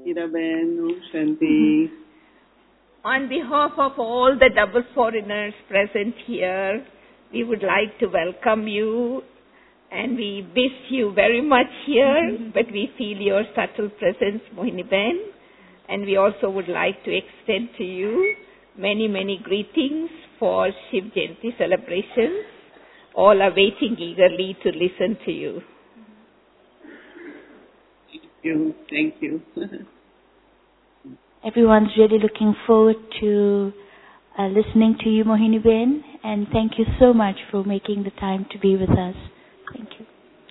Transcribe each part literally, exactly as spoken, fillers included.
Meeraben, Om Shanti. On behalf of all the double foreigners present here, we would like to welcome you, and we miss you very much here, mm-hmm. but we feel your subtle presence, Mohiniben, and we also would like to extend to you many, many greetings for Shiv Jayanti celebrations. All are waiting eagerly to listen to you. Thank you. Thank you. Everyone's really looking forward to uh, listening to you, Mohiniben, and thank you so much for making the time to be with us. Thank you.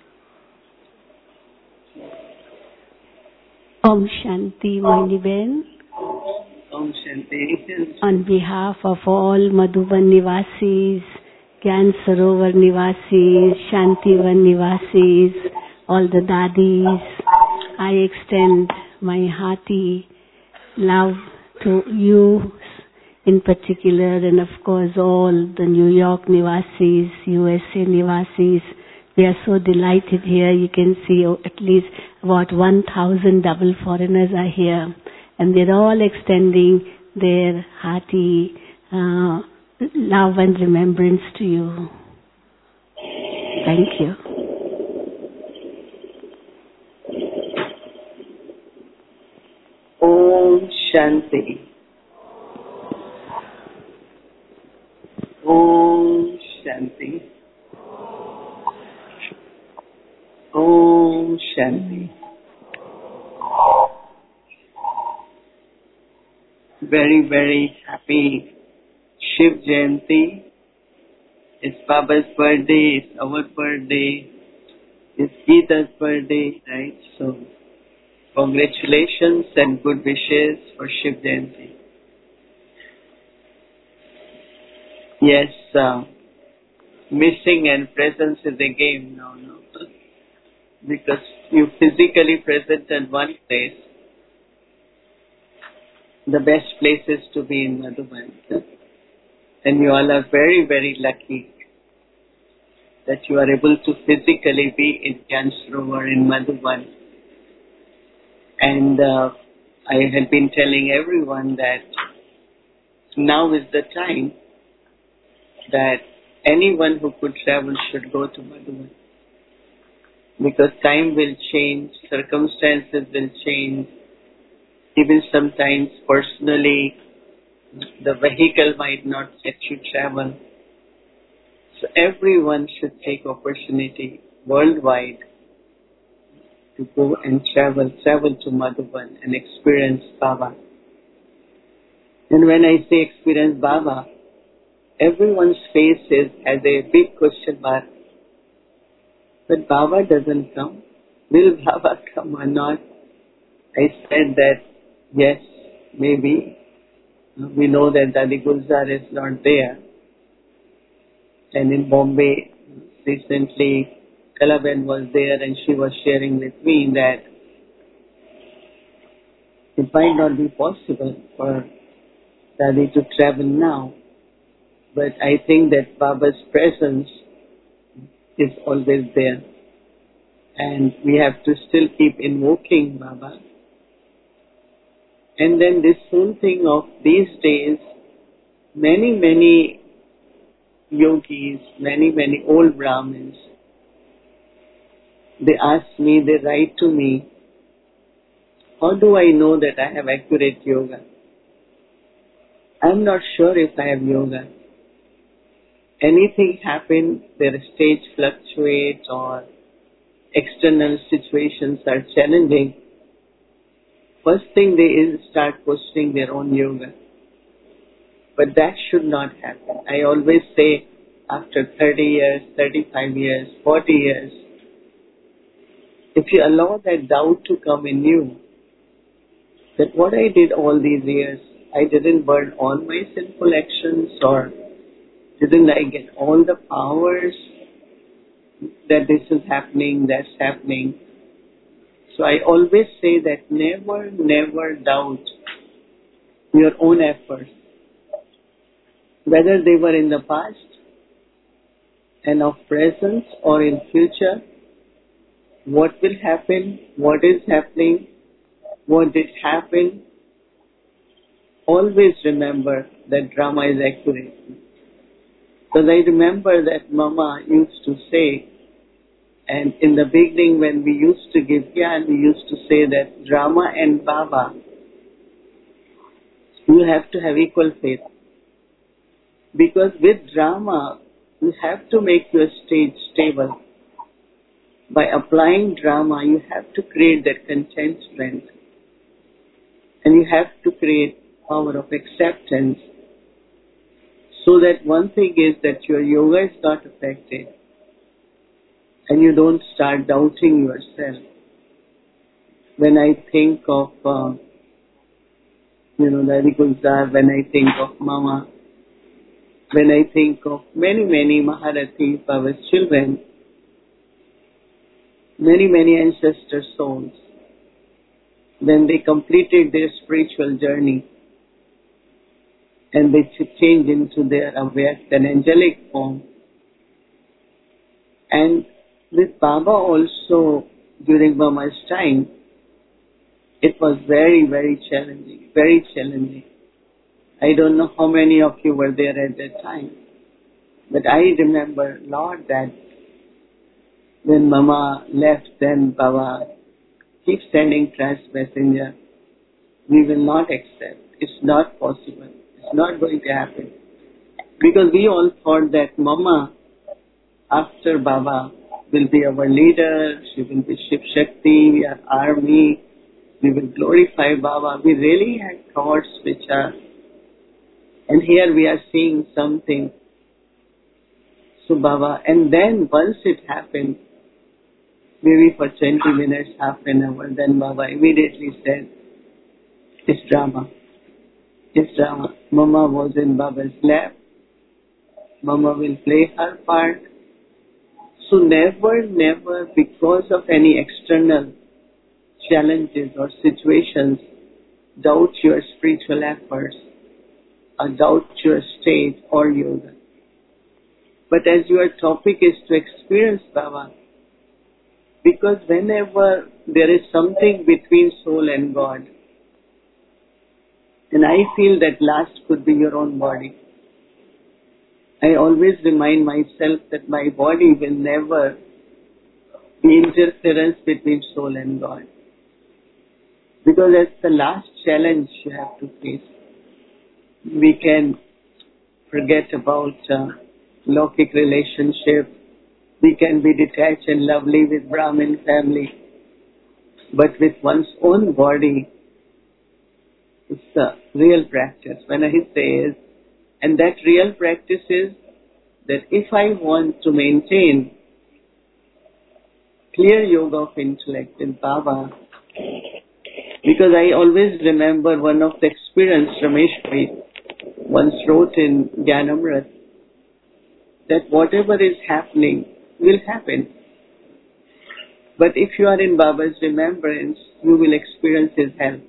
Om Shanti, Mohiniben. Om Shanti. On behalf of all Madhuban Nivasis, Gyan Sarovar Nivasis, Shantivan Nivasis, all the Dadis, I extend my hearty love to you in particular, and of course all the New York Nivasis, U S A Nivasis. We are so delighted here. You can see at least about one thousand double foreigners are here, and they're all extending their hearty uh, love and remembrance to you. Thank you. Om Shanti. Om Shanti. Om Shanti. Very, very happy Shiv Jayanti. It's Baba's birthday, it's our birthday, it's Geeta's birthday, right? So, congratulations and good wishes for Shiv Jayanti. Yes, uh, missing and presence is a game now, no? Because you physically present at one place, the best place is to be in Madhuban. And you all are very, very lucky that you are able to physically be in Gyan Sarovar in Madhuban. And uh, I have been telling everyone that now is the time that anyone who could travel should go to Madhuban. Because time will change, circumstances will change, even sometimes personally the vehicle might not let you travel. So everyone should take opportunity worldwide to go and travel, travel to Madhuban and experience Baba. And when I say experience Baba, everyone's face has a big question mark. But Baba doesn't come. Will Baba come or not? I said that yes, maybe. We know that Dadi Gulzar is not there. And in Bombay, recently, Kalaben was there and she was sharing with me that it might not be possible for Dadi to travel now. But I think that Baba's presence is always there. And we have to still keep invoking Baba. And then this whole thing of these days, many, many yogis, many, many old Brahmins, they ask me, they write to me, how do I know that I have accurate yoga? I'm not sure if I have yoga. Anything happens, their stage fluctuates or external situations are challenging, first thing they is start questioning their own yoga. But that should not happen. I always say after thirty years, thirty-five years, forty years, if you allow that doubt to come in you, that what I did all these years, I didn't burn all my sinful actions, or didn't I get all the powers that this is happening, that's happening. So I always say that never, never doubt your own efforts, whether they were in the past and of present or in future. What will happen, what is happening, what did happen, always remember that drama is accurate. Because I remember that Mama used to say, and in the beginning when we used to give Gyan, we used to say that drama and Baba, you have to have equal faith. Because with drama, you have to make your stage stable. By applying drama, you have to create that contentment. And you have to create power of acceptance. So that one thing is that your yoga is not affected. And you don't start doubting yourself. When I think of, uh, you know, Dari Gulzar, when I think of Mama, when I think of many, many Maharathi, our children, many, many ancestor souls, when they completed their spiritual journey and they changed into their Avyakt and angelic form. And with Baba also, during Mama's time, it was very, very challenging, very challenging. I don't know how many of you were there at that time, but I remember a lot that when Mama left, then Baba keep sending trust messenger. We will not accept. It's not possible. It's not going to happen. Because we all thought that Mama, after Baba, will be our leader. She will be Shiv Shakti, we are army. We will glorify Baba. We really had thoughts which are, and here we are seeing something. So Baba, and then once it happened, maybe for twenty minutes, half an hour, then Baba immediately said, it's drama. It's drama. Mama was in Baba's lap. Mama will play her part. So never, never, because of any external challenges or situations, doubt your spiritual efforts or doubt your state or yoga. But as your topic is to experience Baba, because whenever there is something between soul and God, and I feel that last could be your own body. I always remind myself that my body will never be interference between soul and God. Because that's the last challenge you have to face. We can forget about uh, Lokik relationship. We can be detached and lovely with Brahmin family. But with one's own body, it's a real practice. When I say is, and that real practice is that if I want to maintain clear yoga of intellect in Baba, because I always remember one of the experience Ramesh Bhai once wrote in Gyanamrit, that whatever is happening will happen. But if you are in Baba's remembrance, you will experience his help.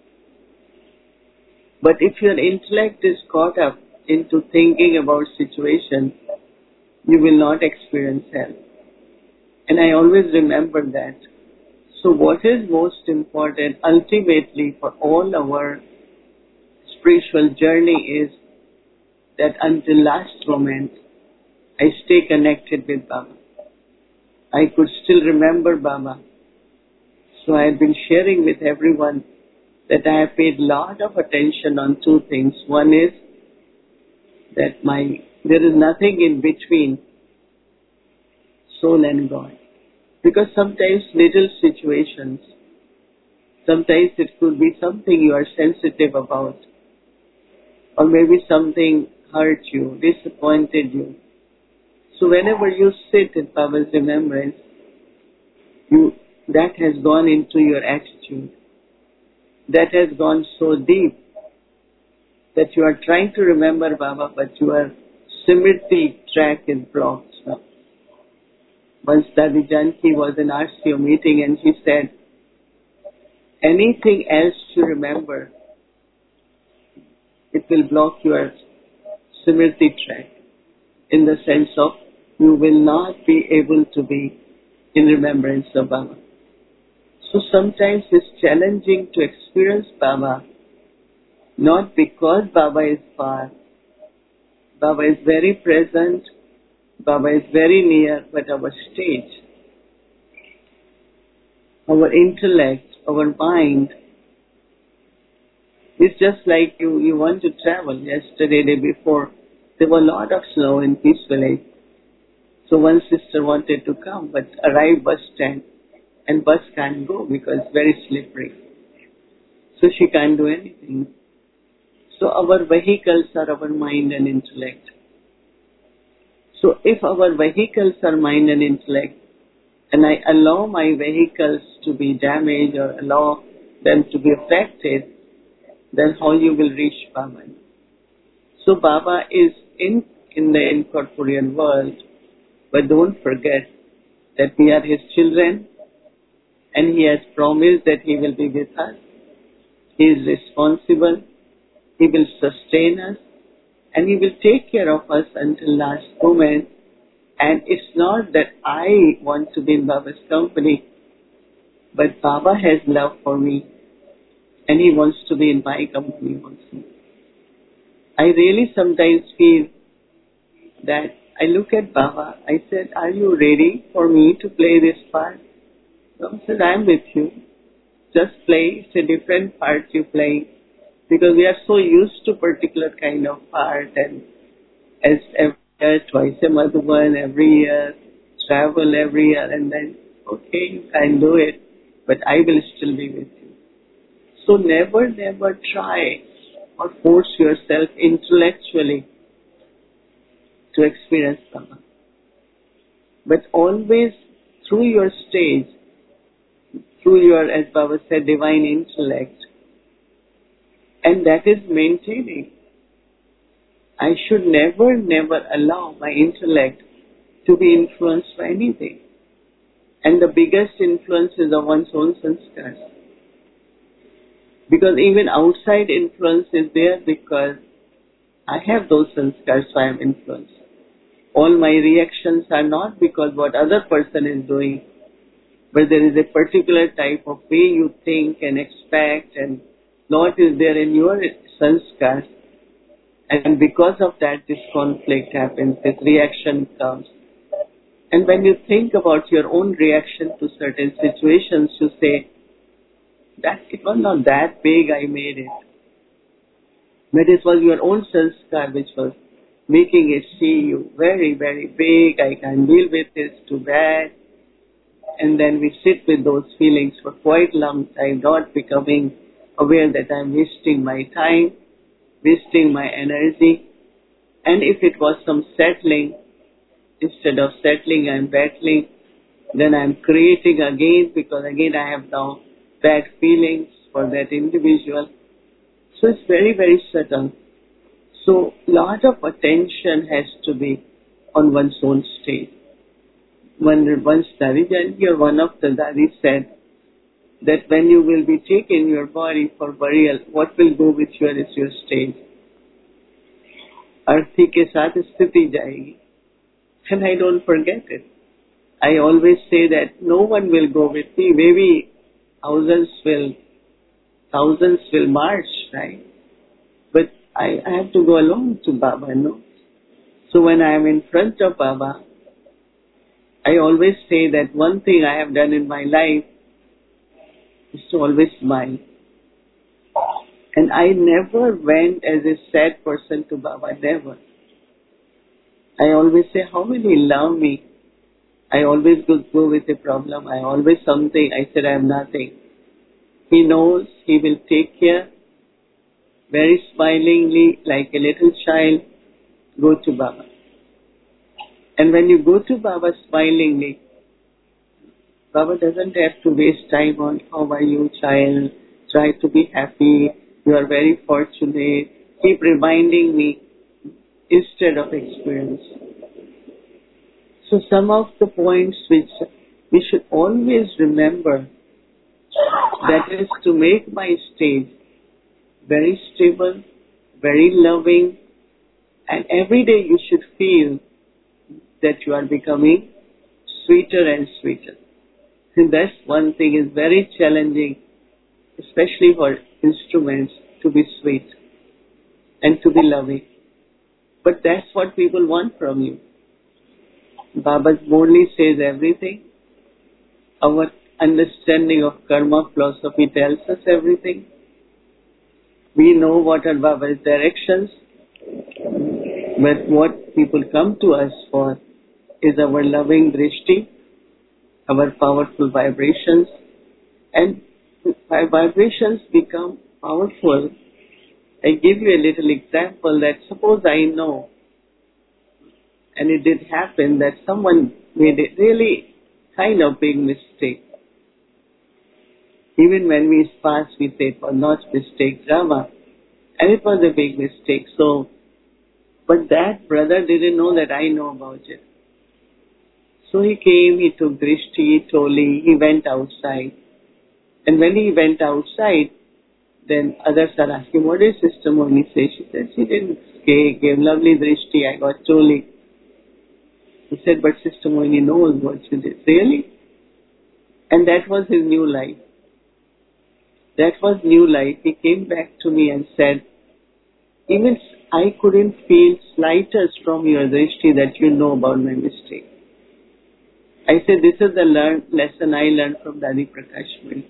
But if your intellect is caught up into thinking about situations, you will not experience help. And I always remember that. So what is most important ultimately for all our spiritual journey is that until last moment, I stay connected with Baba. I could still remember Baba. So I have been sharing with everyone that I have paid a lot of attention on two things. One is that my there is nothing in between soul and God. Because sometimes little situations, sometimes it could be something you are sensitive about, or maybe something hurt you, disappointed you. So whenever you sit in Baba's remembrance, you that has gone into your attitude. That has gone so deep that you are trying to remember Baba, but your Simriti track is blocked now. Once Dadi Janki was in R C O meeting and she said, anything else you remember, it will block your Simriti track, in the sense of you will not be able to be in remembrance of Baba. So sometimes it's challenging to experience Baba, not because Baba is far. Baba is very present, Baba is very near, but our stage, our intellect, our mind, it's just like you, you want to travel. Yesterday, day before, there were a lot of snow in Peace Village. So one sister wanted to come, but arrived bus stand, and bus can't go because it's very slippery. So she can't do anything. So our vehicles are our mind and intellect. So if our vehicles are mind and intellect, and I allow my vehicles to be damaged or allow them to be affected, then how you will reach Baba? So Baba is in, in the incorporeal world, but don't forget that we are His children, and He has promised that He will be with us. He is responsible, He will sustain us, and He will take care of us until last moment. And it's not that I want to be in Baba's company, but Baba has love for me, and He wants to be in my company also. I really sometimes feel that I look at Baba, I said, are you ready for me to play this part? Baba said, I'm with you. Just play. It's a different part you play. Because we are so used to particular kind of part, and as every year, twice a Madhuban, every year, travel every year, and then, okay, you can do it, but I will still be with you. So never, never try or force yourself intellectually to experience Baba. But always through your stage, through your, as Baba said, divine intellect, and that is maintaining. I should never, never allow my intellect to be influenced by anything. And the biggest influence is of one's own sanskars. Because even outside influence is there because I have those sanskars, so I am influenced. All my reactions are not because what other person is doing, but there is a particular type of way you think and expect, and lot is there in your sanskars, and because of that this conflict happens, this reaction comes. And when you think about your own reaction to certain situations, you say, that it was not that big, I made it. But it was your own sanskar which was making it see you very, very big, I can't deal with this, too bad. And then we sit with those feelings for quite a long time, not becoming aware that I'm wasting my time, wasting my energy. And if it was some settling, instead of settling, I'm battling, then I'm creating again, because again I have now bad feelings for that individual. So it's very, very subtle. So lot of attention has to be on one's own state. When once Dadi Janki or one of the Dadis said that when you will be taken your body for burial, what will go with you is your state. Arthi ke saath sthiti jayegi. And I don't forget it. I always say that no one will go with me. Maybe thousands will, thousands will march, right? But I, I have to go alone to Baba, no? So when I am in front of Baba, I always say that one thing I have done in my life is to always smile. And I never went as a sad person to Baba, never. I always say, how will He love me? I always go, go with a problem. I always something. I said, I am nothing. He knows, He will take care. Very smilingly, like a little child, go to Baba. And when you go to Baba smilingly, Baba doesn't have to waste time on, how are you, child? Try to be happy. You are very fortunate. Keep reminding me instead of experience. So some of the points which we should always remember, that is to make my state very stable, very loving, and every day you should feel that you are becoming sweeter and sweeter. And that's one thing is very challenging, especially for instruments, to be sweet and to be loving. But that's what people want from you. Baba boldly says everything. Our understanding of karma philosophy tells us everything. We know what are Baba's directions, but what people come to us for is our loving drishti, our powerful vibrations, and our vibrations become powerful. I give you a little example that suppose I know, and it did happen that someone made a really kind of big mistake. Even when we fast, we say it was not mistake, drama, and it was a big mistake. So, but that brother didn't know that I know about it. So he came, he took drishti, toli, he went outside. And when he went outside, then others are asking, what did Sister Mohini say? She said, she didn't gave, gave lovely drishti, I got toli. He said, but Sister Mohini knows what she did. Really? And that was his new life. That was new life. He came back to me and said, even I couldn't feel slightest from your drishti that you know about my mistake. I said, this is the learn, lesson I learned from Dadi Prakashmani.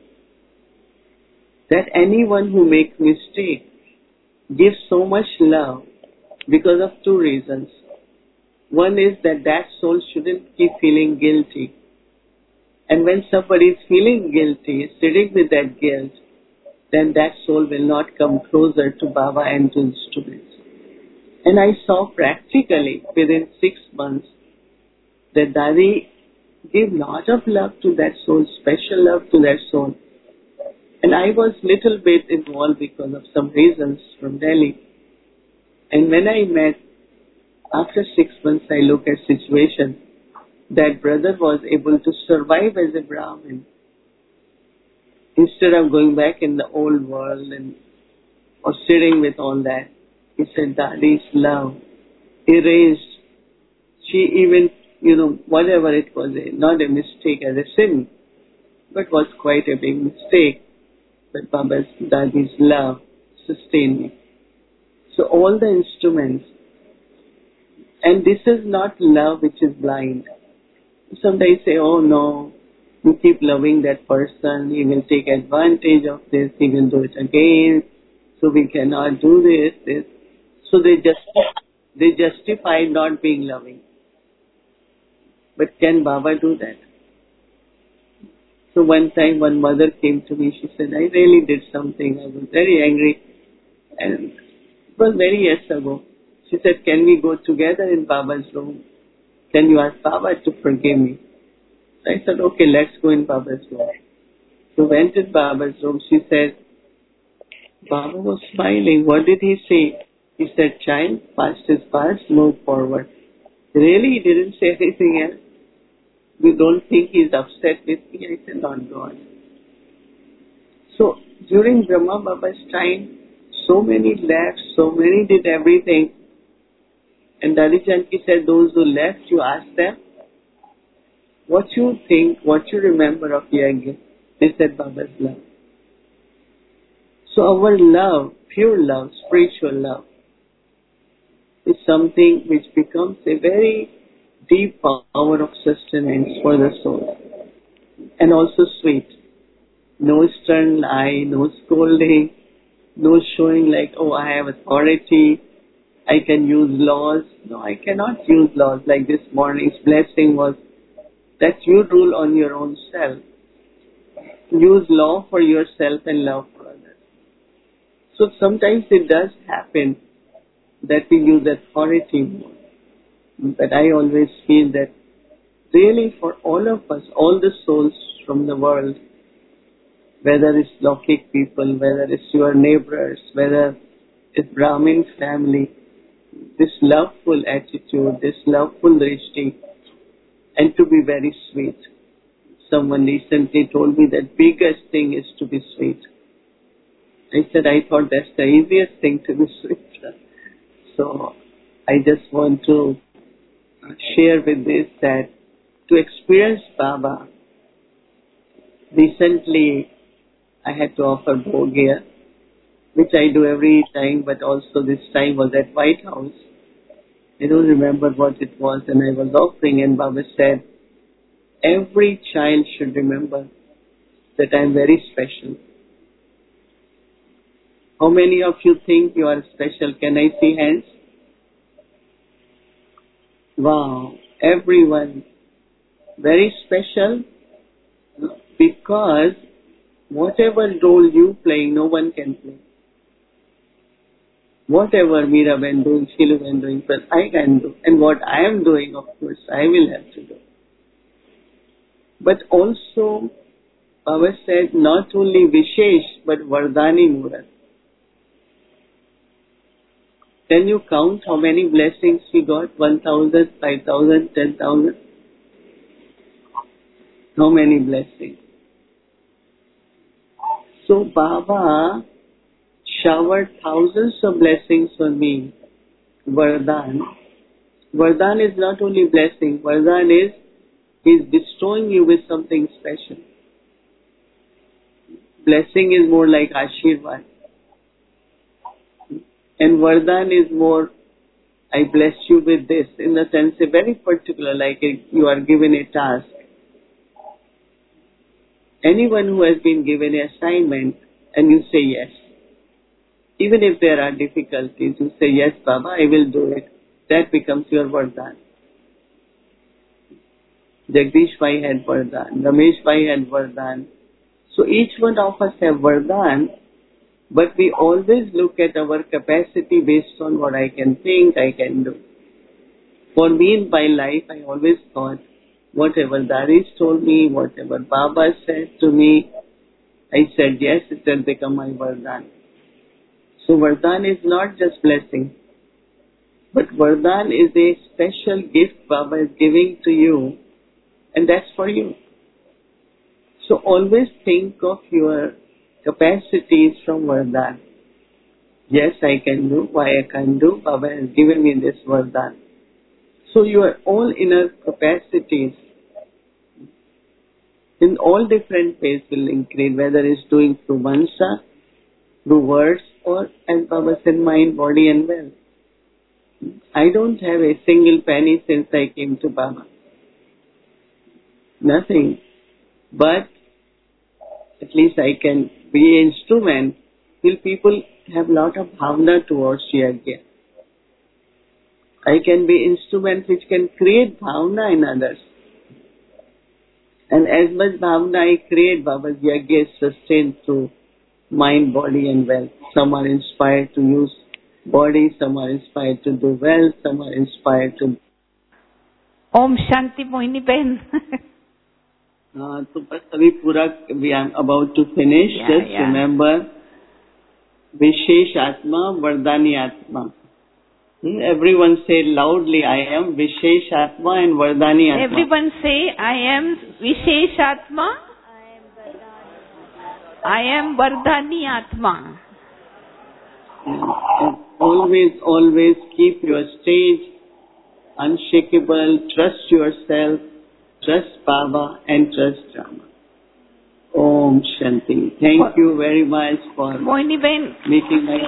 That anyone who makes mistake gives so much love because of two reasons. One is that that soul shouldn't keep feeling guilty. And when somebody is feeling guilty, sitting with that guilt, then that soul will not come closer to Baba and to instruments. And I saw practically within six months that Dadi gave lot of love to that soul, special love to that soul. And I was little bit involved because of some reasons from Delhi. And when I met, after six months I look at situation, that brother was able to survive as a Brahmin. Instead of going back in the old world and or sitting with all that, he said, Dadi's love erased. She even, you know, whatever it was, a, not a mistake as a sin, but was quite a big mistake. But Baba's, Dadi's love sustained me. So all the instruments, and this is not love which is blind. Sometimes say, oh no, you keep loving that person, he will take advantage of this, he will do it again, so we cannot do this, this. So they just they justify not being loving. But can Baba do that? So one time one mother came to me, she said, I really did something, I was very angry, and it was many years ago. She said, can we go together in Baba's room? Can you ask Baba to forgive me? I said, okay, let's go in Baba's room. So went in Baba's room. She said, Baba was smiling. What did he say? He said, child, past is past, move forward. Really? He didn't say anything else? You don't think he's upset with me? I said, not God. So during Brahma Baba's time, so many left, so many did everything. And Dadi Janki said, those who left, you ask them, what you think, what you remember of Yajna? They said, Baba's love. So our love, pure love, spiritual love, is something which becomes a very deep power of sustenance for the soul. And also sweet. No stern eye, no scolding, no showing like, oh, I have authority, I can use laws. No, I cannot use laws. Like this morning's blessing was that you rule on your own self. Use law for yourself and love for others. So sometimes it does happen that we use authority more. But I always feel that really for all of us, all the souls from the world, whether it's Lokik people, whether it's your neighbors, whether it's Brahmin family, this loveful attitude, this loveful drishti, and to be very sweet. Someone recently told me that biggest thing is to be sweet. I said, I thought that's the easiest thing to be sweet. So I just want to share with this that to experience Baba, recently I had to offer Bhogya, which I do every time, but also this time was at White House. I don't remember what it was, and I was offering, and Baba said, every child should remember that I am very special. How many of you think you are special? Can I see hands? Wow, everyone. Very special, because whatever role you play, no one can play. Whatever Meeraben doing, Shiluben doing, but I can do. And what I am doing, of course, I will have to do. But also, Baba said, not only Vishesh, but Vardani Murat. Can you count how many blessings we got? One thousand, five thousand, ten thousand? How many blessings? So Baba showered thousands of blessings on me. Vardhan. Vardhan is not only blessing. Vardhan is, He's bestowing you with something special. Blessing is more like Ashirvad. And Vardhan is more, I bless you with this. In the sense, a very particular, like a, you are given a task. Anyone who has been given an assignment and you say yes, even if there are difficulties, you say, yes, Baba, I will do it. That becomes your Vardhan. Jagdish Bhai had Vardhan. Ramesh Bhai had Vardhan. So each one of us have Vardhan, but we always look at our capacity based on what I can think, I can do. For me in my life, I always thought, whatever Dadis told me, whatever Baba said to me, I said yes, it will become my Vardhan. So Vardhan is not just blessing, but Vardhan is a special gift Baba is giving to you, and that's for you. So always think of your capacities from Vardhan. Yes, I can do. Why I can do? Baba has given me this Vardhan. So your all inner capacities in all different ways will increase, whether it's doing through mansa, through words, or as Baba said, mind, body and wealth. I don't have a single penny since I came to Baba. Nothing. But at least I can be an instrument till people have lot of bhavna towards Yajna. I can be instrument which can create bhavna in others. And as much bhavna I create, Baba's Yajna is sustained through mind, body and wealth. Some are inspired to use body, some are inspired to do wealth, some are inspired to... Om Shanti Mohini Ben. Uh, so, but abhi pura, we are about to finish. Yeah, Just yeah. remember, Vishesh Atma, Vardani Atma. Hmm? Everyone say loudly, I am Vishesh Atma and Vardani Atma. Everyone say, I am Vishesh Atma. I am Vardani Atma. And always, always keep your stage unshakable, trust yourself, trust Baba and trust Rama. Om Shanti. Thank you very much for Mohini Ben, making my...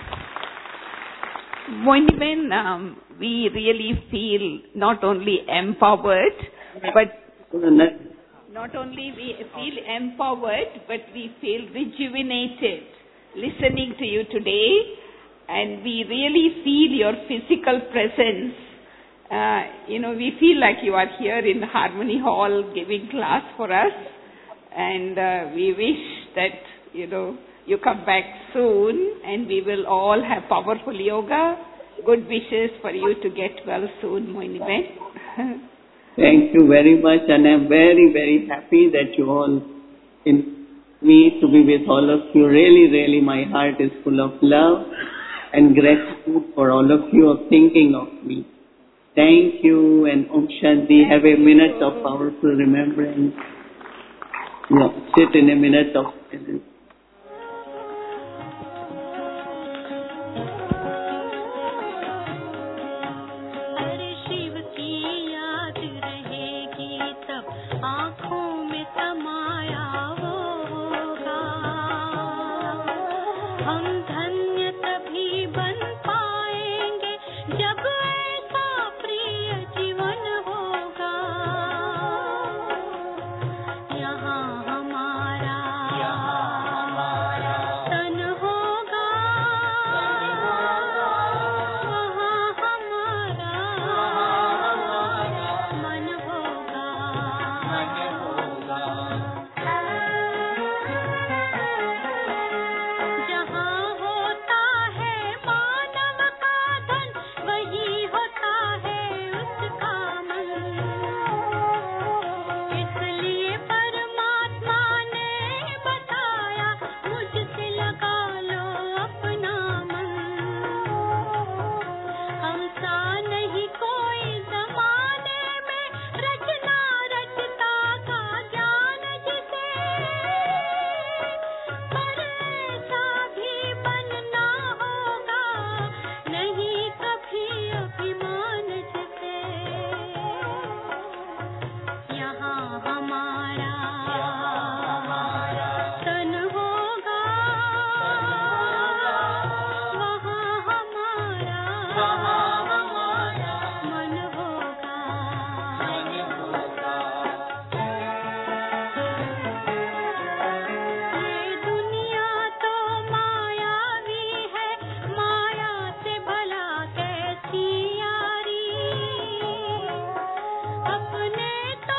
Mohini Ben, um, we really feel not only empowered, but not only we feel empowered, but we feel rejuvenated listening to you today, and we really feel your physical presence. Uh, you know, we feel like you are here in Harmony Hall giving class for us, and uh, we wish that, you know, you come back soon and we will all have powerful yoga. Good wishes for you to get well soon, Mohini Ben. Thank you very much, and I'm very, very happy that you all in me to be with all of you. Really, really, my heart is full of love and gratitude for all of you of thinking of me. Thank you, and Om Shanti. Have a minute of powerful remembrance. Yeah, sit in a minute of silence. आँखों में समाया एक